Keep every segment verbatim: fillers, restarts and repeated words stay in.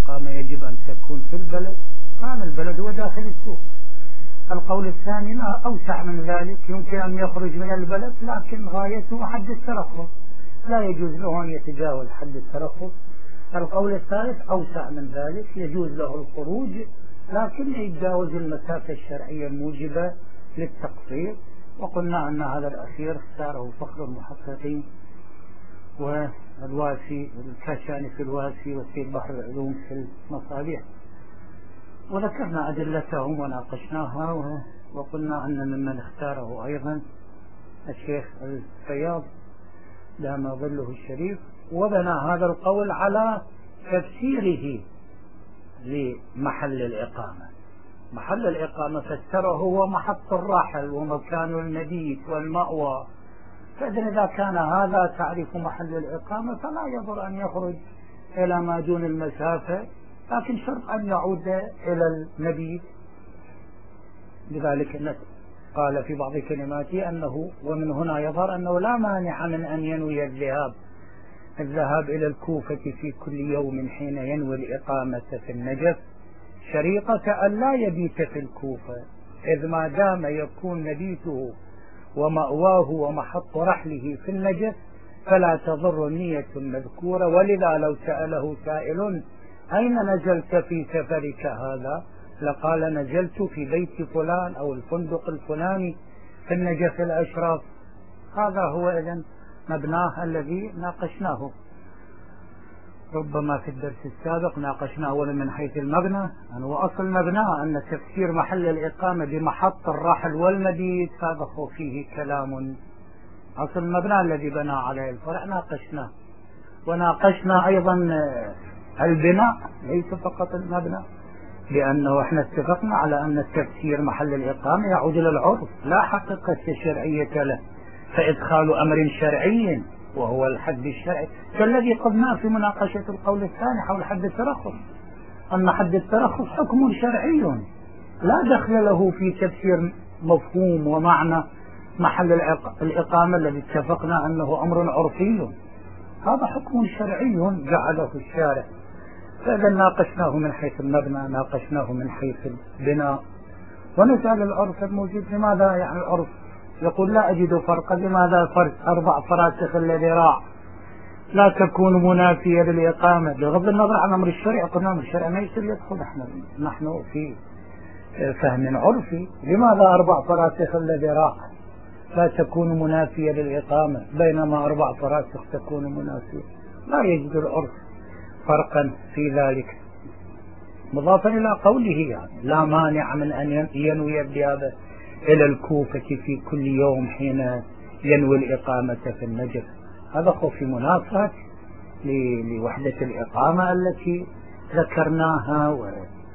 الإقامة يجب أن تكون في البلد، هذا البلد هو داخل السوق. القول الثاني لا، أوسع من ذلك، يمكن أن يخرج من البلد لكن غايته حد الترخص، لا يجوز له أن يتجاوز حد الترخص. القول الثالث أوسع من ذلك، يجوز له الخروج لكن يتجاوز المسافة الشرعية الموجبة للتقصير. وقلنا أن هذا الأخير اختاره فخر المحققين والواسي الكاشاني في الواسي وسيد بحر العلوم في المصابيح، وذكرنا أدلتهم وناقشناها، وقلنا أن ممن اختاره أيضا الشيخ الفياض دام ظله الشريف، وبنى هذا القول على تفسيره لمحل الإقامة. محل الإقامة فسره هو محط الراحل ومكان المبيت والمأوى، فإذا إذا كان هذا تعريف محل الإقامة فلا يضر أن يخرج إلى ما دون المسافة، لكن شرط أن يعود إلى المبيت. لذلك قال في بعض كلماته أنه ومن هنا يظهر أنه لا مانع من أن ينوي الذهاب الذهاب إلى الكوفة في كل يوم حين ينوي الإقامة في النجف، شريطة أن لا يبيت في الكوفة، إذ ما دام يكون مبيته ومأواه ومحط رحله في النجف فلا تضر النية المذكورة. ولذا لو سأله سائل أين نزلت في سفرك هذا لقال نزلت في بيت فلان أو الفندق الفلاني في النجف الأشراف. هذا هو إذن مبناه الذي ناقشناه، ربما في الدرس السابق ناقشناه أولا من حيث المبنى، أنه أصل مبناه أن تفسير محل الإقامة بمحط الرحل والمبيت هذا هو فيه كلام. أصل المبنى الذي بنى عليه الفرع ناقشناه، وناقشنا أيضا البناء ليس فقط المبنى، لأنه احنا اتفقنا على أن التفسير محل الإقامة يعود إلى العرف لا حقيقة شرعية له، فإدخال أمر شرعي وهو الحد الشرعي كالذي قلنا في مناقشة القول الثاني حول حد الترخص، أن حد الترخص حكم شرعي لا دخل له في تفسير مفهوم ومعنى محل الإقامة الذي اتفقنا أنه أمر عرفي، هذا حكم شرعي جعله الشارع. فإذا ناقشناه من حيث المبنى، ناقشناه من حيث البناء، ونسأل العرف الموجود لماذا يعني العرف يقول لا أجد فرقا، لماذا فرق أربع فراسخ الذراع لا تكون منافية للإقامة بغض النظر عن أمر الشرع؟ قلنا أمر الشرع ما يصير يدخل، نحن نحن في فهم عرفي، لماذا أربع فراسخ الذراع لا تكون منافية للإقامة بينما أربع فراسخ تكون منافية؟ لا يجد العرف فرقا في ذلك، مضافا إلى قوله يعني لا مانع من أن ينوي الذهاب إلى الكوفة في كل يوم حين ينوي الإقامة في النجف. هذا هو في منافاة لوحدة الإقامة التي ذكرناها، و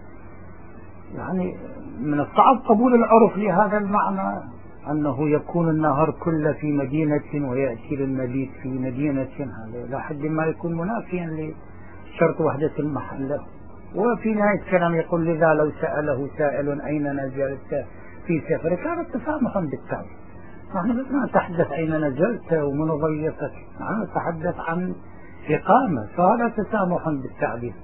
يعني من الصعب قبول العرف لهذا المعنى أنه يكون النهار كله في مدينة ويأتي للمبيت في مدينة، هذا لا حد ما يكون منافيا لشرط وحدة المحل. وفي نهاية الكلام يقول لذا لو سأله سائل أين نزلت في سفرك كانت تسامحا بالتعب، نحن ما نتحدث أين نزلت ومن ضيفك، نحن نتحدث عن إقامة، فهذا تسامحا بالتعبير.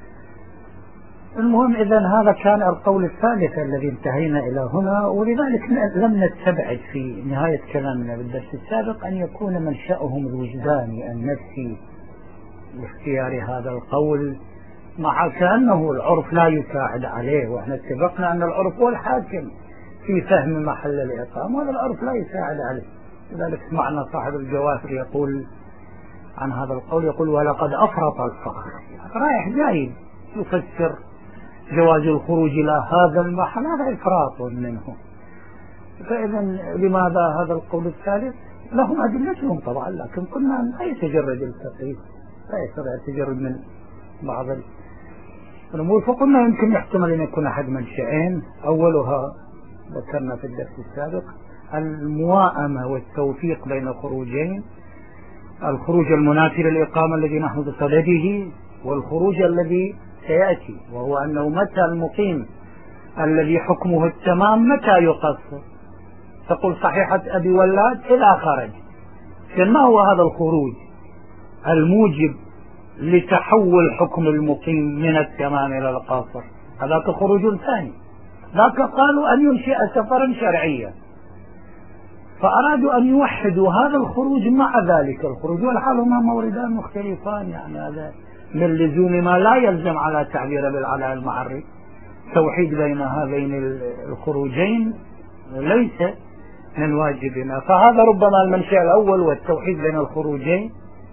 المهم إذن هذا كان القول الثالث الذي انتهينا إلى هنا، ولذلك لم نستبعد في نهاية كلامنا بالدرس السابق أن يكون منشأهم الوجداني النفسي لاختيار هذا القول، مع كأنه العرف لا يساعد عليه، وإحنا اتفقنا أن العرف هو الحاكم في فهم محل الإقامة، وهذا العرف لا يساعد عليه. لذلك سمعنا صاحب الجواهر يقول عن هذا القول، يقول ولقد أفرط الفخر، رايح جاي يفسر جواز الخروج إلى هذا المحل، هذا إفراط منه. فإذا لماذا هذا القول الثالث؟ لهم أدلتهم طبعا، لكن قلنا لا يتجرد الفقيه، لا يتجرد من بعض الأمور، فقلنا يمكن يحتمل أن يكون أحد منشأين، أولها ذكرنا في الدرس السابق المواءمة والتوفيق بين خروجين، الخروج المنافي للإقامة الذي نحن بصدده، والخروج الذي سيأتي وهو أنه متى المقيم الذي حكمه التمام متى يقصر. تقول صحيحة أبي ولاد إذا خرج، ما هو هذا الخروج الموجب لتحول حكم المقيم من التمام إلى القاصر، هذاك خروج ثاني. ذاك قالوا أن ينشئ سفرا شرعيا، فأرادوا أن يوحدوا هذا الخروج مع ذلك الخروج، والحال هما موردان مختلفان. يعني هذا من لزوم ما لا يلزم على تعبير بالعلاء المعري. توحيد بين هذين الخروجين ليس من واجبنا، فهذا ربما المنشأ الأول والتوحيد بين الخروجين.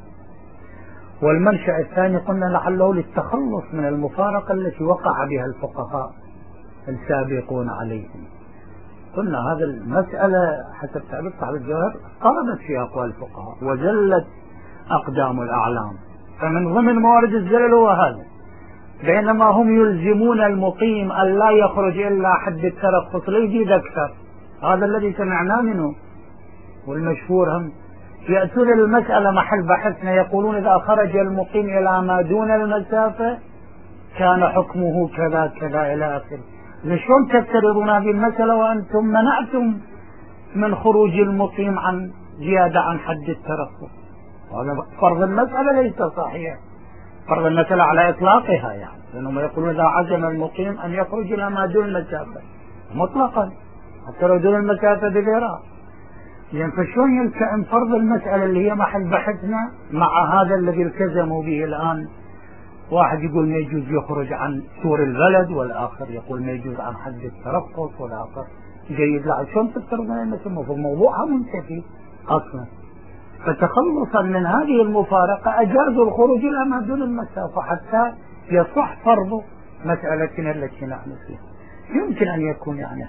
والمنشأ الثاني قلنا لعله للتخلص من المفارقة التي وقع بها الفقهاء السابقون عليهم. قلنا هذا المسألة حسب تعبير صاحب الجوهر قربت في أقوال الفقهاء وزلت أقدام الأعلام، فمن ضمن موارد الزلل هو هذا، بينما هم يلزمون المقيم أن لا يخرج إلا حد الترخص ليزيد أكثر. هذا الذي سمعناه منه. والمشهور هم يأتون المسألة محل بحثنا يقولون إذا خرج المقيم إلى ما دون المسافة كان حكمه كذا كذا إلى آخره. شلون تفترضون هذه المسألة وأنتم منعتم من خروج المقيم عن زيادة عن حد الترخص؟ هذا فرض المسألة ليس صحيح، فرض المسألة على إطلاقها، يعني لأنهم يقولون إذا عزم المقيم أن يخرج إلى ما دون المسافة مطلقا حتى لو دون المسافة بذراع. يعني فشلون يلتئم فرض المسألة اللي هي محل بحثنا مع هذا الذي التزموا به الآن؟ واحد يقول ما يجوز يخرج عن سور البلد، والآخر يقول ما يجوز عن حد الترخص، والآخر جيد. لا شلون تفترض المسألة؟ موضوعها منتفي أصلا. فتخلصا من هذه المفارقة أجازوا الخروج إلى ما دون المسافة حتى يصح فرض مسألتنا التي نحن فيها. يمكن أن يكون يعني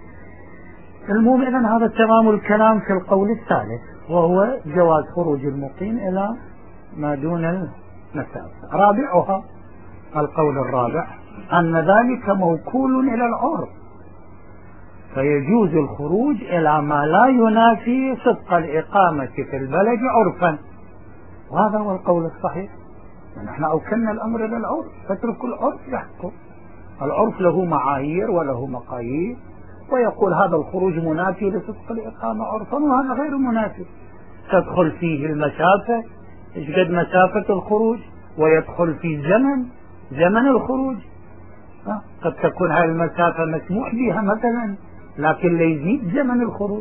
المهم. إذن هذا تمام الكلام في القول الثالث، وهو جواز خروج المقيم إلى ما دون المسافة. رابعها القول الرابع أن ذلك موكول إلى العرف، فيجوز الخروج إلى ما لا ينافي صدق الإقامة في البلد عرفا، وهذا هو القول الصحيح. نحن أوكلنا الأمر إلى العرف، فترك العرف يحكم. العرف له معايير وله مقاييس، ويقول هذا الخروج منافي لصدق الإقامة عرفا وهذا غير منافي. تدخل فيه المسافة، إيش قد مسافة الخروج، ويدخل في زمن زمن الخروج. قد تكون هذه المسافة مسموح بها مثلا لكن لا يزيد زمن الخروج.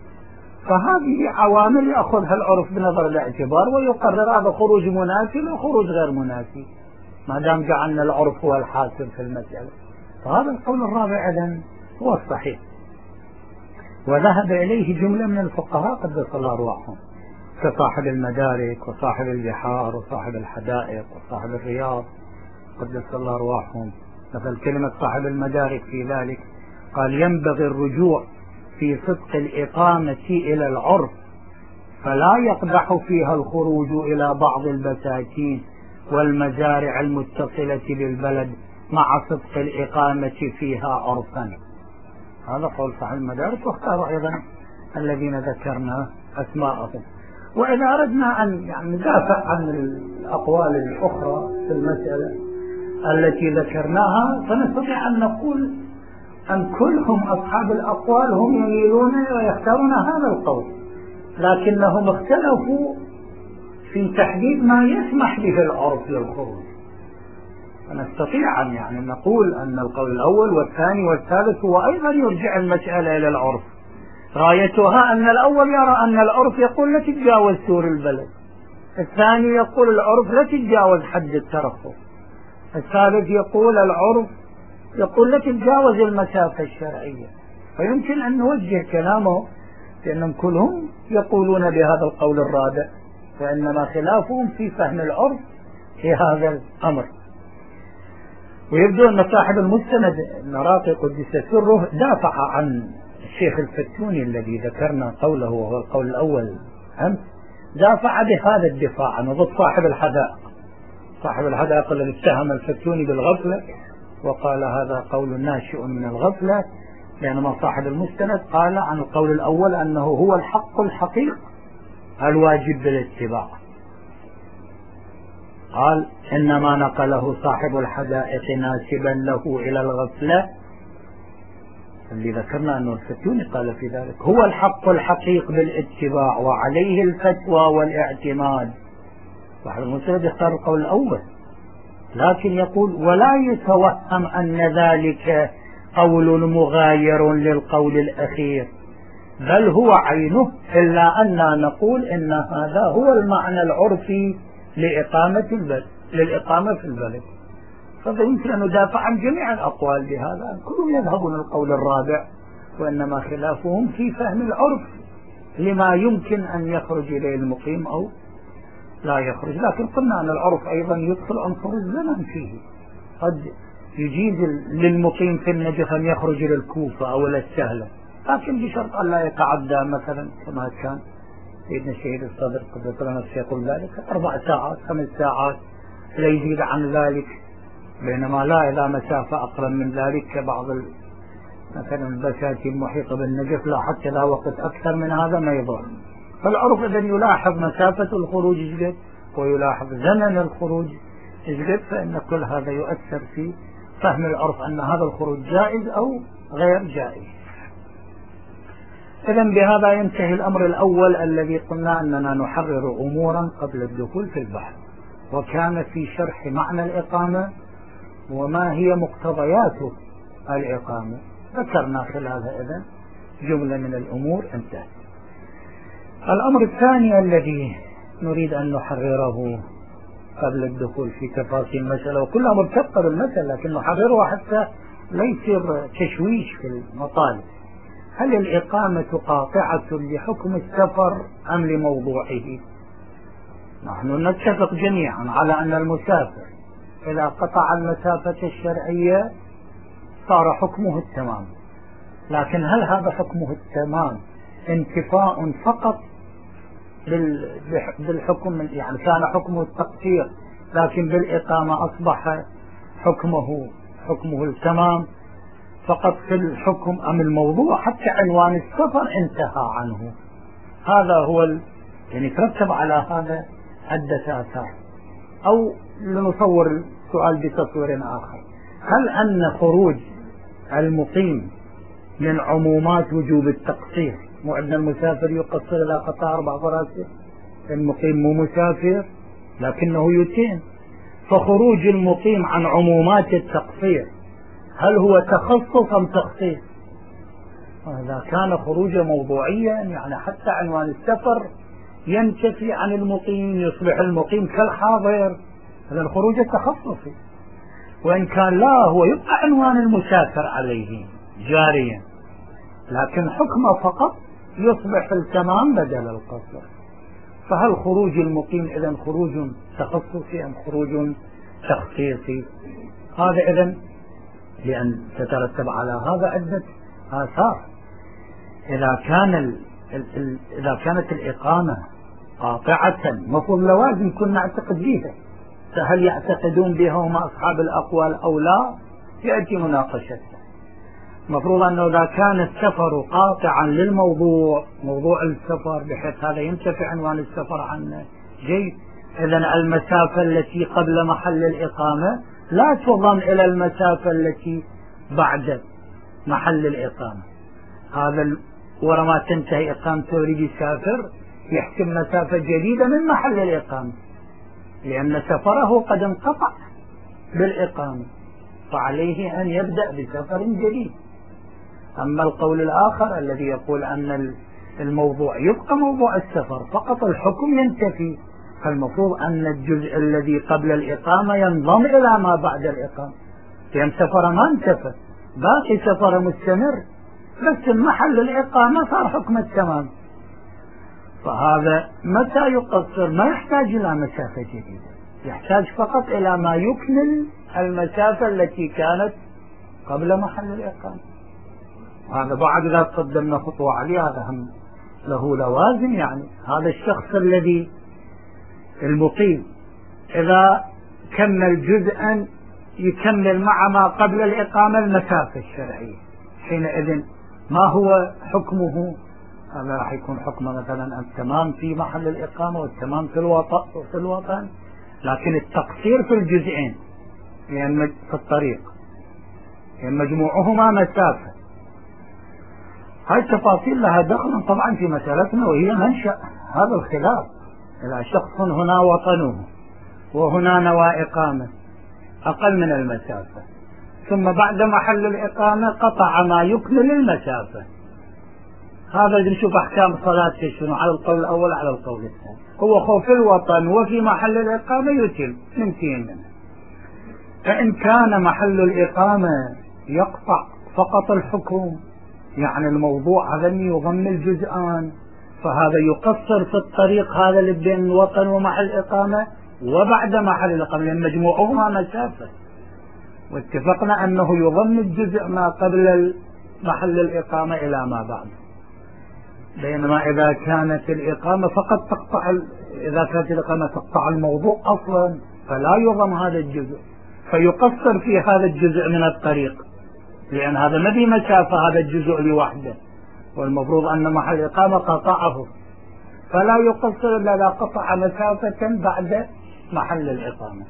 فهذه عوامل يأخذها العرف بنظر الاعتبار ويقرر هذا خروج منافي وخروج غير منافي، ما دام جعلنا العرف هو الحاكم في المسألة. فهذا القول الرابع إذن هو الصحيح، وذهب إليه جملة من الفقهاء قدس الله أرواحهم كصاحب المدارك وصاحب البحار وصاحب الحدائق وصاحب الرياض قدس الله أرواحهم. مثل كلمة صاحب المدارك في ذلك قال ينبغي الرجوع في صدق الإقامة إلى العرف، فلا يقدح فيها الخروج إلى بعض البساتين والمزارع المتصلة بالبلد مع صدق الإقامة فيها عرفا. هذا قول صاحب المدارك، واختاروا أيضا الذين ذكرنا أسماءهم. وإذا أردنا أن يعني ندافع عن الأقوال الأخرى في المسألة التي ذكرناها، فنستطيع أن نقول أن كلهم أصحاب الأقوال هم يميلون ويختارون هذا القول، لكنهم اختلفوا في تحديد ما يسمح به العرف للخروج. فنستطيع أن يعني نقول أن القول الأول والثاني والثالث هو أيضا يرجع المسألة إلى العرف. غايتها أن الأول يرى أن العرف يقول لا تتجاوز سور البلد، الثاني يقول العرف لا تتجاوز حد الترخص، الثالث يقول العرف يقول لا تتجاوز المسافة الشرعية. فيمكن أن نوجه كلامه لأنهم كلهم يقولون بهذا القول الرابع، وإنما خلافهم في فهم العرف في هذا الأمر. ويبدو أن صاحب المستند النراقي قدس سره دافع عن الشيخ الفتوني الذي ذكرنا قوله وهو القول الأول أمس، دافع بهذا الدفاع عنه ضد صاحب الحدائق. صاحب الحدائق الذي اتهم الفتوني بالغفلة وقال هذا قول ناشئ من الغفلة، بينما صاحب المستند قال عن القول الأول أنه هو الحق الحقيقي الواجب بالاتباع. قال إنما نقله صاحب الحدائق ناسبا له إلى الغفلة، اللي ذكرنا أنه الفتوني قال في ذلك هو الحق الحقيق بالاتباع وعليه الفتوى والاعتماد. صاحب المسند يختار القول الأول، لكن يقول ولا يتوهم أن ذلك قول مغاير للقول الأخير، بل هو عينه، إلا أننا نقول إن هذا هو المعنى العرفي لإقامة البلد للإقامة في البلد. فيمكن أن ندافع عن جميع الأقوال بهذا، كلهم يذهبون القول الرابع، وإنما خلافهم في فهم العرف لما يمكن أن يخرج إليه المقيم أو لا يخرج. لكن قلنا أن العرف أيضا يدخل عنصر الزمن فيه، قد يجيز للمقيم في النجف أن يخرج إلى الكوفة أو إلى السهلة، لكن بشرط أن لا يتعدى مثلا كما كان سيدنا الشهيد الصدر قدس نفسه يقول ذلك أربع ساعات خمس ساعات لا يزيد عن ذلك، بينما لا إلى مسافة أقل من ذلك كبعض مثلا البساتين المحيطة بالنجف لا حتى لا وقت أكثر من هذا ما يضر. فالعرف إذن يلاحظ مسافة الخروج جد ويلاحظ زمن الخروج جد، فإن كل هذا يؤثر في فهم العرف أن هذا الخروج جائز أو غير جائز. إذن بهذا ينتهي الأمر الأول الذي قلنا أننا نحرر أمورا قبل الدخول في البحث، وكان في شرح معنى الإقامة وما هي مقتضيات الإقامة. ذكرنا خلالها إذن جملة من الأمور انتهت. الأمر الثاني الذي نريد أن نحرره قبل الدخول في تفاصيل المسألة، وكلها مرتبطة بالمسألة لكن نحررها حتى لا يصير تشويش في المطالب: هل الإقامة قاطعة لحكم السفر أم لموضوعه؟ نحن نتفق جميعا على أن المسافر إذا قطع المسافة الشرعية صار حكمه التمام، لكن هل هذا حكمه التمام انتفاء فقط بالحكم، يعني كان حكمه التقصير لكن بالإقامة أصبح حكمه حكمه التمام فقط في الحكم، أم الموضوع حتى عنوان السفر انتهى عنه؟ هذا هو ال... يعني ترتب على هذا عدة آثار. أو لنصور السؤال بتصوير آخر: هل أن خروج المقيم من عمومات وجوب التقصير؟ مو عندنا المسافر يقصر إلى قطع أربع فراسخ، المقيم مو مسافر لكنه يتم، فخروج المقيم عن عمومات التقصير هل هو تخصص أم تخصيص؟ إذا كان خروجا موضوعيا يعني حتى عنوان السفر ينتفي عن المقيم، يصبح المقيم كالحاضر، هذا الخروج التخصصي. وإن كان لا، هو يبقى عنوان المسافر عليه جاريا، لكن حكمه فقط يصبح التمام بدل القصر. فهل خروج المقيم إذن خروج تخصصي أم خروج تخصيصي؟ هذا إذن لأن تترتب على هذا عدة آثار. إذا كان ال ال ال إذا كانت الإقامة قاطعة مفروض لوازم كنا نعتقد بها، فهل يعتقدون بها هم أصحاب الأقوال أو لا؟ يأتي مناقشتها. مفروض أنه إذا كان السفر قاطعا للموضوع، موضوع السفر بحيث هذا ينتفي عنوان السفر عنه، جيد، إذن المسافة التي قبل محل الإقامة لا تضم إلى المسافة التي بعد محل الإقامة. هذا ورما تنتهي إقامته يريد يسافر يحسب مسافة جديدة من محل الإقامة، لأن سفره قد انقطع بالإقامة، فعليه أن يبدأ بسفر جديد. أما القول الآخر الذي يقول أن الموضوع يبقى موضوع السفر فقط الحكم ينتفي، فالمفروض أن الجزء الذي قبل الإقامة ينضم إلى ما بعد الإقامة، لأن سفر ما انتفى، باقي سفر مستمر، بس محل الإقامة صار حكم التمام. فهذا متى يقصر ما يحتاج إلى مسافة جديدة، يحتاج فقط إلى ما يكمل المسافة التي كانت قبل محل الإقامة. هذا بعد ذلك قدمنا خطوة عليه، هذا هم له لوازم. يعني هذا الشخص الذي المقيم إذا كمل جزءا يكمل مع ما قبل الإقامة المسافة الشرعية، حينئذ ما هو حكمه؟ هذا راح يكون حكمه مثلا التمام في محل الإقامة والتمام في الوطن في الوطن لكن التقصير في الجزئين يعني في الطريق، يعني مجموعهما مسافة. هاي التفاصيل لها دخل طبعا في مسألتنا وهي منشأ هذا الخلاف. إلى شخص هنا وطنه وهنا نوى إقامة أقل من المسافة، ثم بعد محل الإقامة قطع ما يكمل المسافة. هذا نشوف أحكام صلاة شنو على القول الأول على القول الثاني. هو خوف الوطن وفي محل الإقامة يتم منتين منه. فإن كان محل الإقامة يقطع فقط الحكم، يعني الموضوع هذا يضم الجزءان، فهذا يقصر في الطريق هذا اللي بين الوطن ومحل الإقامة وبعد محل الإقامة، لأن مجموعهما مسافة، واتفقنا أنه يضم الجزء ما قبل محل الإقامة إلى ما بعد. بينما إذا كانت الإقامة فقط تقطع، إذا كانت الإقامة تقطع الموضوع أصلا فلا يضم هذا الجزء، فيقصر في هذا الجزء من الطريق، لأن هذا ما في مسافة هذا الجزء لوحده، والمفروض أن محل الإقامة قطعه، فلا يقصر إلا إذا قطع مسافة بعد محل الإقامة.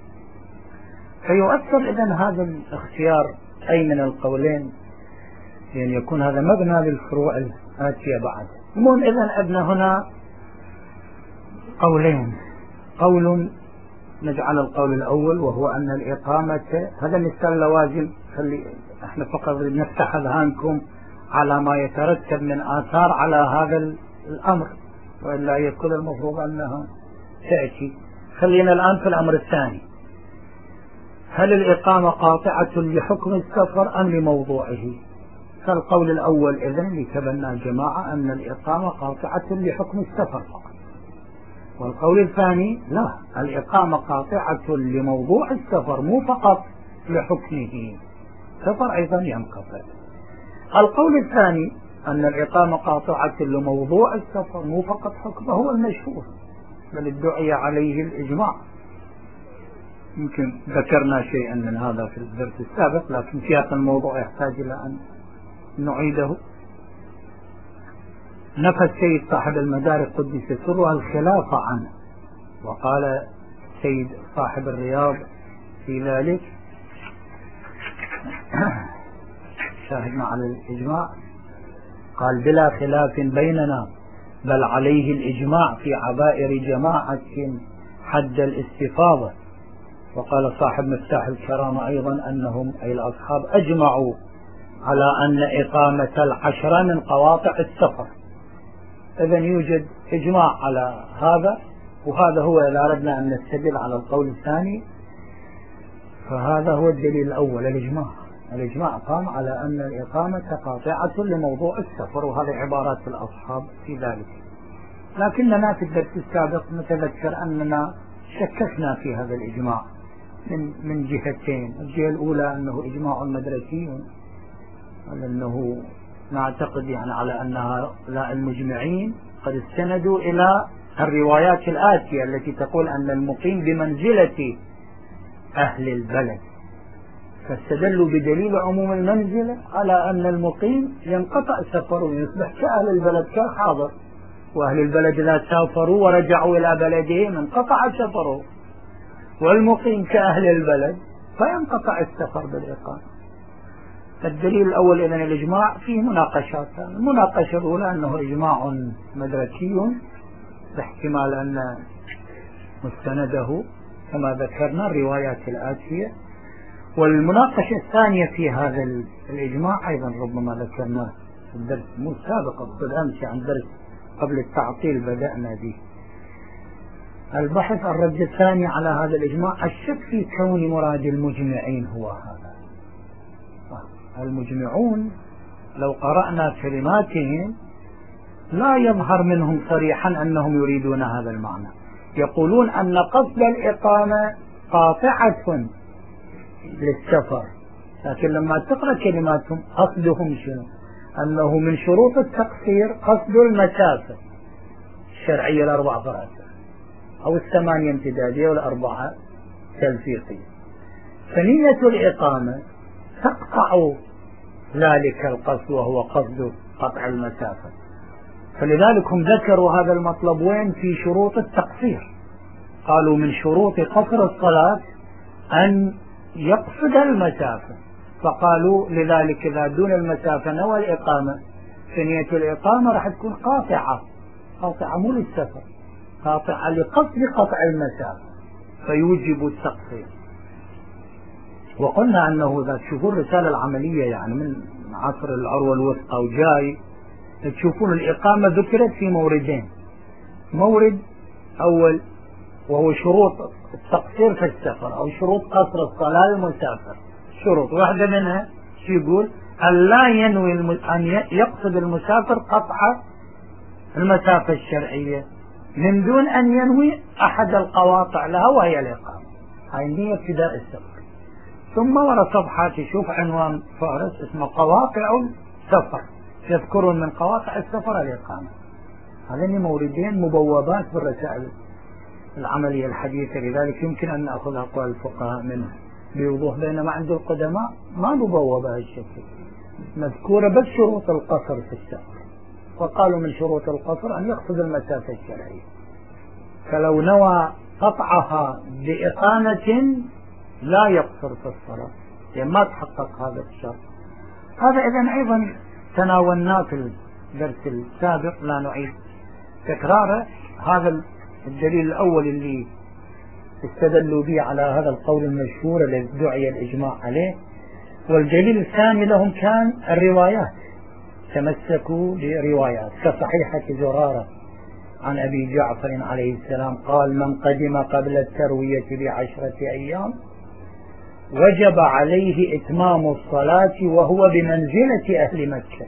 فيؤثر إذن هذا الاختيار أي من القولين، لأن يعني يكون هذا مبنى للفروع الآتية بعد. المهم إذن عندنا هنا قولين، قول نجعل القول الأول وهو أن الإقامة، هذا مثال لوازم، خلي احنا فقط نفتح أذهانكم على ما يترتب من آثار على هذا الأمر، وإلا يكون المفروض أنها تأتي. خلينا الآن في الأمر الثاني، هل الإقامة قاطعة لحكم السفر أم لموضوعه؟ فالقول الأول إذن اللي تبنى الجماعة أن الإقامة قاطعة لحكم السفر فقط، والقول الثاني لا، الإقامة قاطعة لموضوع السفر مو فقط لحكمه، السفر أيضا ينقطع. القول الثاني أن الإقامة قاطعة لموضوع السفر مو فقط حكمه هو المشهور، بل ادعي عليه الإجماع. يمكن ذكرنا شيئا من هذا في الدرس السابق، لكن سياق الموضوع يحتاج إلى أن نعيده. نفى السيد صاحب المدارك قدس سره الخلاف عنه، وقال سيد صاحب الرياض في ذلك شاهدنا على الإجماع، قال بلا خلاف بيننا بل عليه الإجماع في عبائر جماعة حد الاستفاضة. وقال صاحب مفتاح الكرامة أيضا أنهم أي الأصحاب أجمعوا على أن إقامة العشرة من قواطع السفر. إذن يوجد إجماع على هذا، وهذا هو إذا أردنا أن نستدل على القول الثاني فهذا هو الدليل الأول، الإجماع. الإجماع قام على أن الإقامة قاطعة لموضوع السفر، وهذه عبارات الأصحاب في ذلك. لكننا في الدرس السابق نتذكر أننا شككنا في هذا الإجماع من من جهتين. الجهة الأولى أنه إجماع مدرسي، أنه نعتقد يعني على أن هؤلاء المجمعين قد استندوا إلى الروايات الآتية التي تقول أن المقيم بمنزلة أهل البلد، فاستدلوا بدليل عموم المنزلة على أن المقيم ينقطع سفره ويصبح كأهل البلد كالحاضر، وأهل البلد إذا سافروا ورجعوا إلى بلدهم انقطع سفره، والمقيم كأهل البلد فينقطع السفر بالإقامة. الدليل الأول إذن الإجماع فيه مناقشات. المناقشة الأولى أنه إجماع مدركي باحتمال أن مستنده كما ذكرنا الروايات الآتية، والمناقشة الثانية في هذا الإجماع أيضا ربما ذكرناه في الدرس مو السابق، قبل أمس عن درس قبل التعطيل بدأنا به البحث. الرد الثاني على هذا الإجماع الشك في كون مراد المجمعين هو هذا. المجمعون لو قرأنا كلماتهم لا يظهر منهم صريحا أنهم يريدون هذا المعنى، يقولون أن قصد الإقامة قاطعة للسفر، لكن لما تقرأ كلماتهم قصدهم شنو؟ أنه من شروط التقصير قصد المسافة الشرعية الأربع فراسخ أو الثمانية امتدادية والأربعة تلفيقية، فنية الإقامة تقطع ذلك القصد وهو قصد قطع المسافة. فلذلك هم ذكروا هذا المطلب وين؟ في شروط التقصير. قالوا من شروط قصر الصلاة أن يقصد المسافة، فقالوا لذلك إذا دون المسافة نوى الإقامة فنية الإقامة راح تكون قاطعة، قاطعة مو للسفر، قاطعة لقصد قطع المسافة فيوجب التقصير. وقلنا أنه إذا تشوفون الرسالة العملية يعني من عصر العروة الوثقى وجاي تشوفون الإقامة ذكرت في موردين. مورد أول وهو شروط التقصير في السفر أو شروط قصر الصلاة للمسافر. شروط واحدة منها شو يقول؟ أن لا ينوي الم... أن يقصد المسافر قطع المسافة الشرعية من دون أن ينوي أحد القواطع لها وهي الإقامة. هاي النية ابتداء السفر. ثم ورا صفحة تشوف عنوان فارس اسمه قواطع السفر، يذكرون من قواطع السفر الإقامة. هذين موردين مبوبات بالرسائل العملية الحديثة، لذلك يمكن أن نأخذ أقوال الفقهاء منه بوضوح، بينما عند القدماء ما مبوبة هالشكل، مذكورة بس شروط القصر في السفر، وقالوا من شروط القصر أن يقصد المسافة الشرعية، فلو نوى قطعها بإقامة لا يقصر في الصلاة لأن ما تحقق هذا الشرط. هذا إذن أيضا تناولناه في الدرس السابق لا نعيد تكراره. هذا الدليل الأول اللي استدلوا به على هذا القول المشهور الذي دعي الإجماع عليه. والدليل الثاني لهم كان الروايات، تمسكوا بروايات كصحيحة زرارة عن أبي جعفر عليه السلام قال: من قدم قبل التروية بعشرة أيام وجب عليه إتمام الصلاة وهو بمنزلة أهل مكة.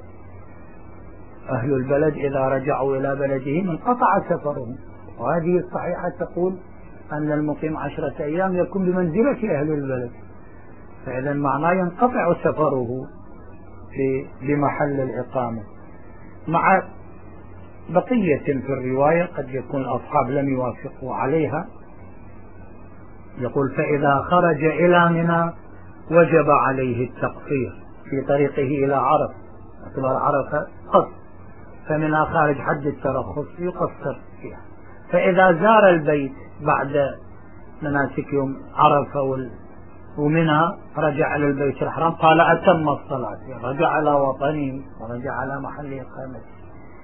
أهل البلد إذا رجعوا إلى بلدهم انقطع سفرهم، وهذه الصحيحة تقول أن المقيم عشرة أيام يكون بمنزلة أهل البلد، فإذا معناه ينقطع سفره بمحل الإقامة. مع بقية في الرواية قد يكون الأصحاب لم يوافقوا عليها. يقول: فإذا خرج إلى منى وجب عليه التقصير في طريقه إلى عرفة، اعتبار عرفة قصر، فمنها خارج حد الترخص يقصر فيها. فإذا زار البيت بعد مناسك يوم عرفة ومنها رجع إلى البيت الحرام قال: أتم الصلاة، رجع على وطنه ورجع على محل إقامته.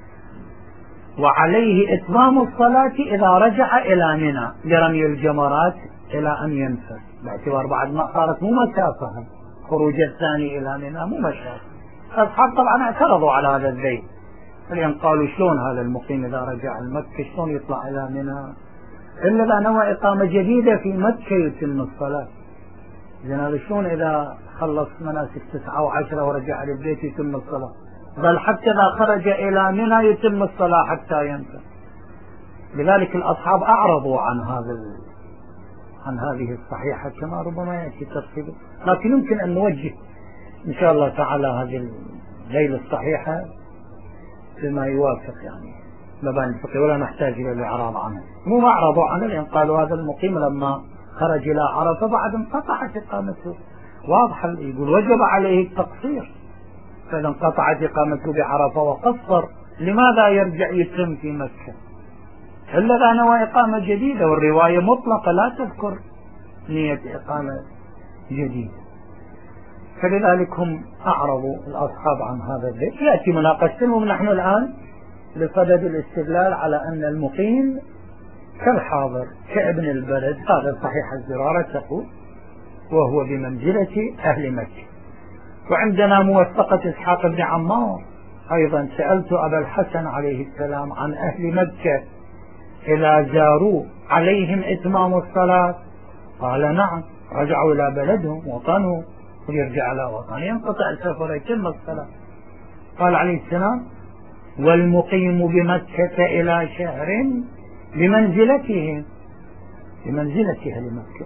وعليه إتمام الصلاة إذا رجع إلى منى لرمي الجمرات إلى أن ينفذ، باعتبار بعد ما صارت مو مسافة، خروج الثاني إلى منى مو مسافة. أصحاب طبعا اعترضوا على هذا الذيل، لأن قالوا: شلون هذا المقيم إذا رجع المكة شلون يطلع إلى منى إلا إذا نوى إقامة جديدة في مكة يتم الصلاة؟ إذن هذا شلون إذا خلص مناسك تسعة وعشرة ورجع للبيت يتم الصلاة؟ بل حتى إذا خرج إلى منى يتم الصلاة حتى ينفذ. لذلك الأصحاب أعرضوا عن هذا ال... عن هذه الصحيحة كما ربما يأتي تفصيله، لكن يمكن أن نوجه إن شاء الله تعالى هذه الليلة الصحيحة بما يوافق يعني مباني الفقه، ولا نحتاج إلى الإعراض عنه. مو ما أعرضوا عنه لأن قالوا هذا المقيم لما خرج إلى عرفة بعد انقطعت إقامته، واضح يقول وجب عليه التقصير، فإذا انقطعت إقامته بعرفة وقصر لماذا يرجع يتم في مكة؟ إلا إذا نوى إقامة جديدة، والرواية مطلقة لا تذكر نية إقامة جديدة، فلذلك هم أعرضوا الأصحاب عن هذا الذكر. يأتي مناقشتهم نحن الآن لصدد الاستدلال على أن المقيم كالحاضر كابن البلد. هذا صحيح الزرارة تقول وهو بمنزلة أهل مكة. وعندنا موثقة إسحاق بن عمار أيضا: سألت أبا الحسن عليه السلام عن أهل مكة إذا زاروا عليهم إتمام الصلاة؟ قال: نعم، رجعوا إلى بلدهم وطنوا ويرجع إلى وطنه ينقطع السفر يتم الصلاة. قال عليه السلام: والمقيم بمكة إلى شهر بمنزلته بمنزلة أهل مكة.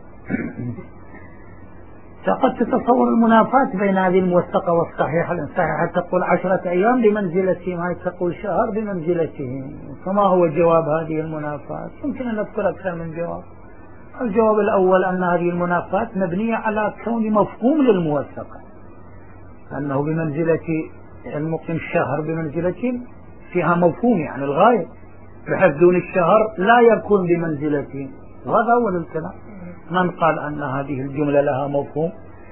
فقد تتصور المنافاة بين هذه الموثقة والصحيحة. الصحيحة تقول عشرة أيام بمنزلتهم، هاي تقول شهر بمنزلتهم، فما هو جواب هذه المنافاة؟ يمكن أن نذكر أكثر من جواب. الجواب الأول أن هذه المنافاة مبنية على كون مفهوم للموثقة، أنه بمنزلة المقيم شهر بمنزلة فيها مفهوم يعني الغاية، بحيث دون الشهر لا يكون بمنزلته، وهذا أول الكلام. من قال أن هذه الجملة لها مفهوم؟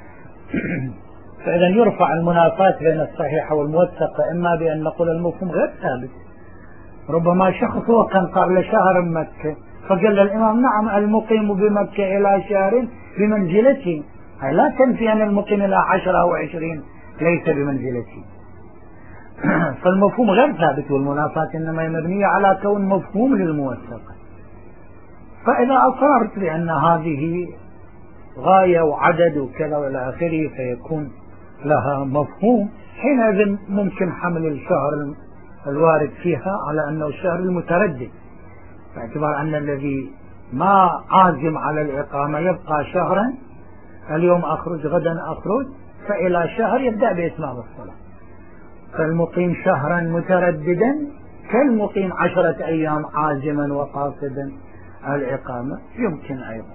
فإذا يرفع المنافاة بين الصحيحة والموثقة إما بأن نقول المفهوم غير ثابت، ربما شخص هو كان قبل شهر مكة فقال الإمام نعم المقيم بمكة إلى شهر بمنزلتي، هي لا تنفي أن المقيم إلى عشرة أو عشرين ليس بمنزلتي. فالمفهوم غير ثابت، والمنافاة إنما مبنية على كون مفهوم للموثقة. فإذا أصررت بأن هذه غاية وعدد وكذا وإلى آخره فيكون لها مفهوم، حينئذ ممكن حمل الشهر الوارد فيها على أنه الشهر المتردد، باعتبار أن الذي ما عازم على الإقامة يبقى شهرا، اليوم أخرج غدا أخرج، فإلى شهر يبدأ بإتمام الصلاة. فالمقيم شهرا مترددا كالمقيم عشرة أيام عازما وقاصدا الإقامة يمكن أيضا.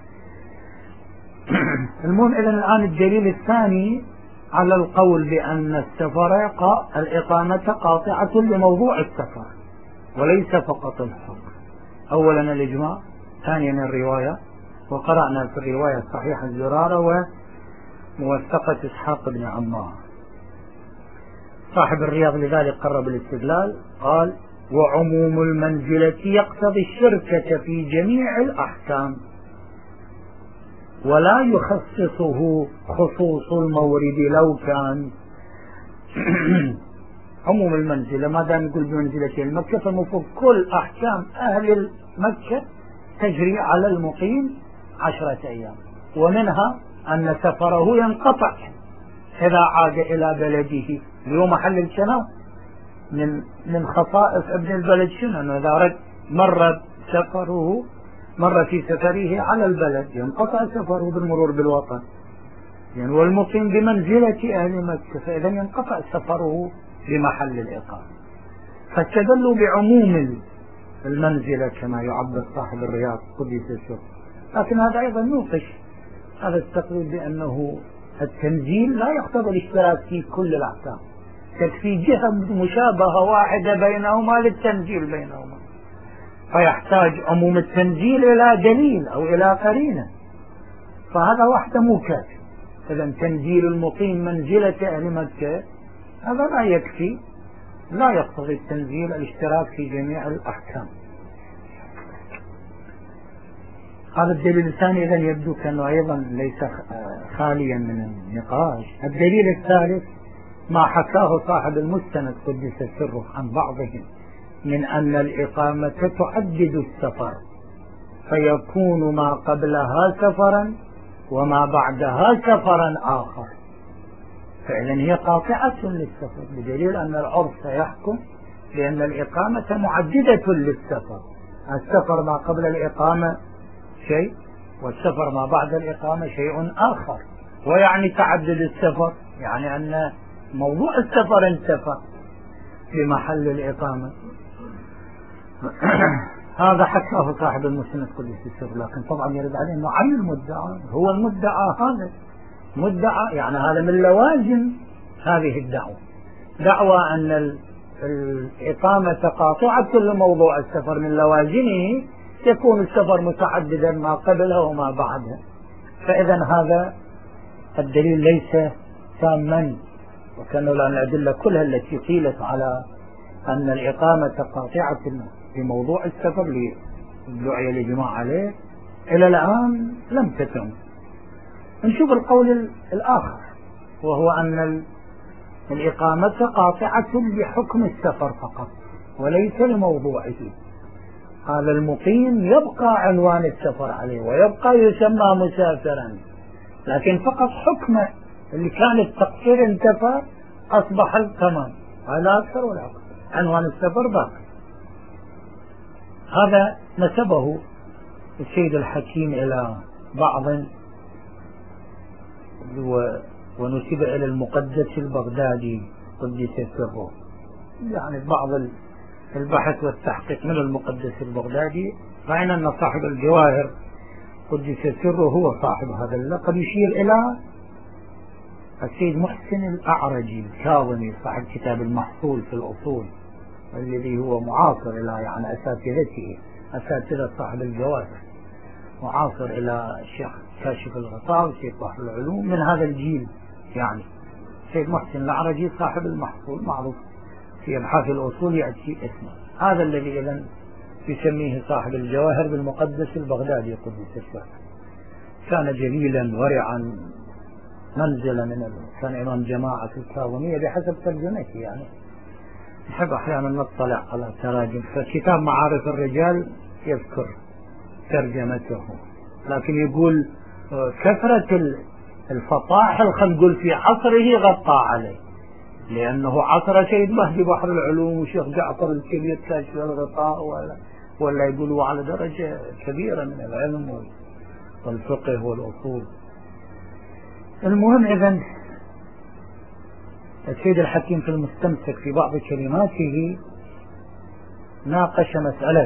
المهم إذن الآن الدليل الثاني على القول بأن السفر الإقامة قاطعة لموضوع السفر وليس فقط الحكم. أولا الإجماع، ثانيا الرواية، وقرأنا في الرواية الصحيحة الزرارة وموثقة إسحاق بن عمار. صاحب الرياض لذلك قرب الاستدلال قال: وعموم المنزلة يقتضي الشركة في جميع الأحكام ولا يخصصه خصوص المورد لو كان. عموم المنزلة ما دام يقول بمنزلة المكة فالمفروض كل أحكام أهل مكة تجري على المقيم عشرة أيام، ومنها أن سفره ينقطع إذا عاد إلى بلده. اليوم محل الكلام من من خصائص ابن البلد شنو؟ أنه إذا رد مر سفره مر في سفره على البلد ينقطع سفره بالمرور بالوطن، يعني والمقيم بمنزلة أهل مكة فإذا ينقطع سفره بمحل الإقامة. فاستدلوا بعموم المنزلة كما يعبر صاحب الرياض قدس السر، لكن هذا أيضا نوقش هذا التقرير بأنه التنزيل لا يقتضي الاشتراك في كل الأحكام، تكفي جهة مشابهة واحدة بينهما للتنزيل بينهما، فيحتاج عموم التنزيل إلى دليل أو إلى قرينة، فهذا وحده مو كافي. إذا تنزيل المقيم منزلة أهل مكة هذا لا يكفي، لا يقتضي التنزيل الاشتراك في جميع الأحكام. هذا الدليل الثاني إذن يبدو كأنه أيضا ليس خاليا من النقاش. الدليل الثالث ما حكاه صاحب المستند قدس سره عن بعضهم من أن الإقامة تعدد السفر، فيكون ما قبلها سفرا وما بعدها سفرا آخر، فإذن هي قاطعة للسفر، بدليل أن العرف سيحكم بأن الإقامة معددة للسفر. السفر ما قبل الإقامة شيء والسفر ما بعد الإقامة شيء آخر، ويعني تعدد السفر يعني أن موضوع السفر انتفى في محل الإقامة. هذا حكاه صاحب المسند قدس السر، لكن طبعا يرد عليه أنه عين المدعى هو المدعى، هذا مدعى يعني هذا من لوازم هذه الدعوة، دعوى أن الإقامة قاطعة لموضوع السفر، من لوازمه يكون السفر متعددا ما قبله وما بعده، فإذا هذا الدليل ليس تاما، وكانوا لأن الأدلة كلها التي قيلت على أن الإقامة قاطعة بموضوع السفر لدعي الإجماع عليه إلى الآن لم تتم. نشوف القول الآخر وهو أن الإقامة قاطعة بحكم السفر فقط وليس لموضوعه. قال المقيم يبقى عنوان السفر عليه ويبقى يسمى مسافرا، لكن فقط حكمه اللي كان التقصير انتفى أصبح التمام، هذا أكثر ولا أكثر، عنوان السفر باقي. هذا نسبه السيد الحكيم إلى بعض ونسب إلى المقدس البغدادي قدس سره، يعني بعض البحث والتحقيق من المقدس البغدادي رأينا أن صاحب الجواهر قدس سره هو صاحب هذا اللقب، يشير إلى السيد محسن الأعرجي الكاظمي صاحب كتاب المحصول في الأصول، الذي هو معاصر إلى يعني أساتذته أساتذة صاحب الجواهر، معاصر إلى الشيخ كاشف الغطاء والشيخ بحر العلوم من هذا الجيل. يعني السيد محسن الأعرجي صاحب المحصول معروف في أبحاث الأصول يأتي اسمه، هذا الذي إذن يسميه صاحب الجواهر بالمقدس البغدادي قدس السر. كان جليلا ورعا منزلا من ال... كان إمام جماعة الكاظمية بحسب ترجمته، يعني نحب أحيانا نطلع على تراجم، فكتاب معارف الرجال يذكر ترجمته، لكن يقول كثرة الفطاحل خلينا نقول في عصره غطى عليه، لأنه عصر سيد مهدي بحر العلوم وشيخ جعفر الكبير كاشف الغطاء، ولا ولا يقولوا على درجة كبيرة من العلم والفقه والأصول. المهم إذن السيد الحكيم في المستمسك في بعض كلماته ناقش مسألة،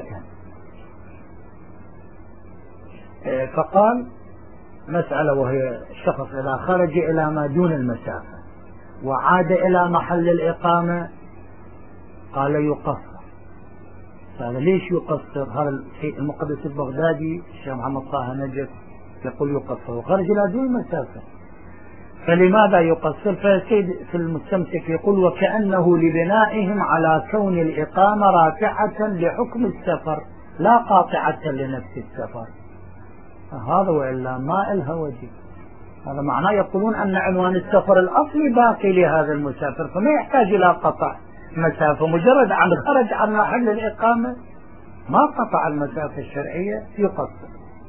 فقال مسألة وهي الشخص إذا خرج إلى ما دون المسافة وعاد إلى محل الإقامة قال يقصر. هذا ليش يقصر؟ هذا الشيء المقدس البغدادي الشيخ محمد طه نجف يقول يقصر وخرج إلى دون المسافة، فلماذا يقصر؟ فالسيد في المستمسك يقول وكأنه لبنائهم على كون الإقامة رافعة لحكم السفر لا قاطعة لنفس السفر. هذا وإلا ما إلها وجه. هذا معناه يقولون أن عنوان السفر الأصلي باقي لهذا المسافر، فما يحتاج إلى قطع مسافة، مجرد أن خرج عن محل الإقامة ما قطع المسافة الشرعية يقصر.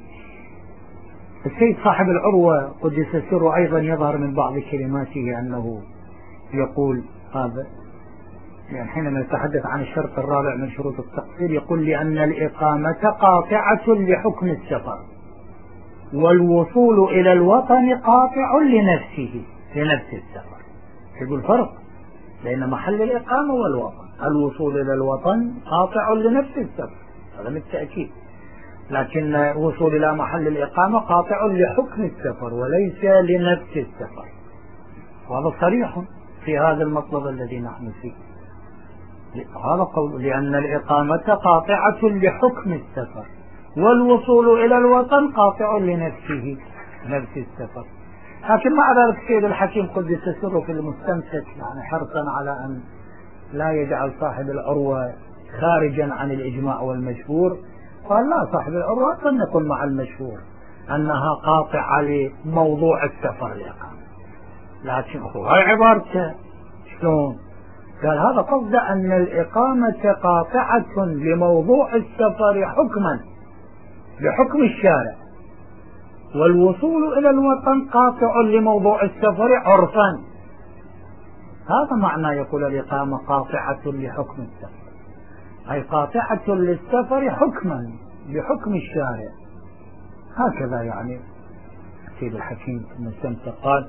السيد صاحب العروة قدس سره أيضا يظهر من بعض كلماته أنه يقول هذا، يعني حينما يتحدث عن الشرط الرابع من شروط التقصير يقول لأن الإقامة قاطعة لحكم السفر والوصول إلى الوطن قاطع لنفسه لنفس السفر. يقول فرق بين محل الإقامة والوطن، الوصول إلى الوطن قاطع لنفس السفر هذا بالتأكيد، لكن الوصول إلى محل الإقامة قاطع لحكم السفر وليس لنفس السفر، وهذا صريح في هذا المطلب الذي نحن فيه. هذا قول لأن الإقامة قاطعة لحكم السفر والوصول إلى الوطن قاطع لنفسه نفس السفر. لكن مع ذلك السيد الحكيم قدس سره في المستمسك يعني حرصا على أن لا يجعل صاحب العروة خارجا عن الإجماع والمشهور، قال لا، صاحب العروة قد نكون مع المشهور أنها قاطعة لموضوع السفر الإقامة، لكن هاي عبارته شلون؟ قال هذا قصد أن الإقامة قاطعة لموضوع السفر حكما بحكم الشارع، والوصول إلى الوطن قاطع لموضوع السفر عرفا. هذا معنى يقول الإقامة قاطعة لحكم السفر، أي قاطعة للسفر حكما بحكم الشارع. هكذا يعني سيد الحكيم المستمسك قال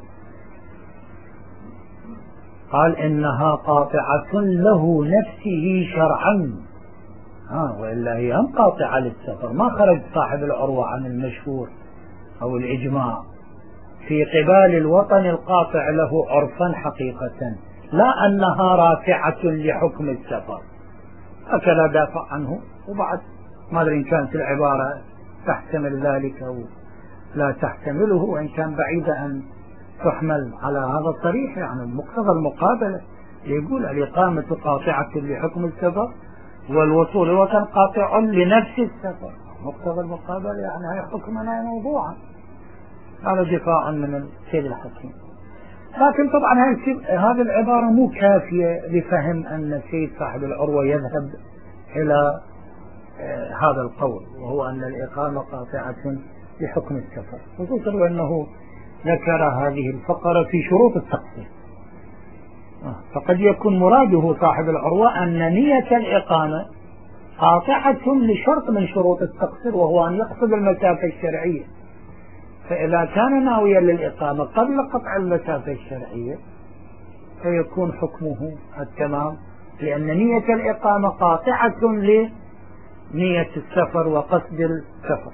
قال إنها قاطعة له نفسه شرعا، ها وإلا هي هم قاطعة للسفر، ما خرج صاحب العروة عن المشهور أو الإجماع في قبال الوطن القاطع له عرفا حقيقة، لا أنها رافعة لحكم السفر. هكذا دافع عنه، وبعد ما أدري إن كانت العبارة تحتمل ذلك أو لا تحتمله، وإن كان بعيد أن تحمل على هذا الصريح، يعني مقتضى المقابلة يقول الإقامة قاطعة لحكم السفر والوصول الوطن قاطع لنفس السفر، مقتضى المقابلة يعني هي حكمنا موضوعا. هذا دفاع من السيد الحكيم. لكن طبعا هذه العبارة مو كافية لفهم أن السيد صاحب العروة يذهب إلى هذا القول، وهو أن الإقامة قاطعة لحكم السفر، خصوصا وأنه ذكر هذه الفقرة في شروط التقصير. فقد يكون مراده صاحب العروة أن نية الإقامة قاطعة لشرط من شروط التقصير، وهو أن يقصد المسافة الشرعية، فإذا كان ناويا للإقامة قبل قطع المسافة الشرعية فيكون حكمه التمام، لأن نية الإقامة قاطعة لنية السفر وقصد السفر.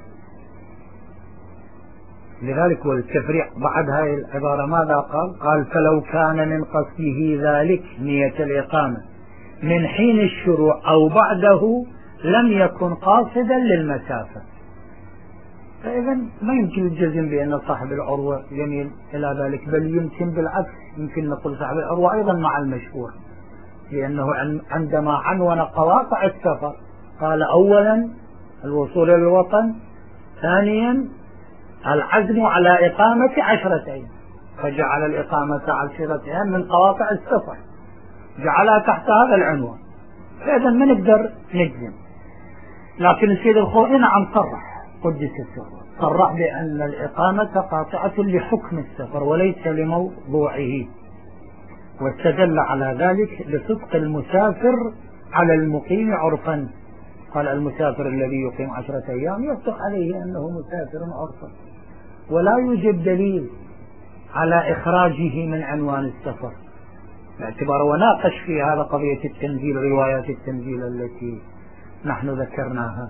لذلك والتفريع بعد هذه العبارة ماذا قال؟ قال فلو كان من قصده ذلك نية الإقامة من حين الشروع أو بعده لم يكن قاصدا للمسافة. فإذا ما يمكن الجزم بأن صاحب العروة يميل إلى ذلك، بل يمكن بالعكس، يمكن نقول صاحب العروة أيضا مع المشهور، لأنه عندما عنون قواطع السفر قال أولا الوصول إلى الوطن، ثانيا العزم على إقامة عشرة أيام، فجعل الإقامة عشرة أيام من قواطع السفر، جعلها تحت هذا العنوان. فإذا ما نقدر نجزم. لكن السيد الخوئي نعم صرح قدس السفر، صرح بأن الإقامة قاطعة لحكم السفر وليس لموضوعه، واستدل على ذلك بصدق المسافر على المقيم عرفا. قال المسافر الذي يقيم عشرة أيام يصدق عليه أنه مسافر عرفا، ولا يوجد دليل على إخراجه من عنوان السفر، باعتبار وناقش في هذا قضية التنزيل، روايات التنزيل التي نحن ذكرناها.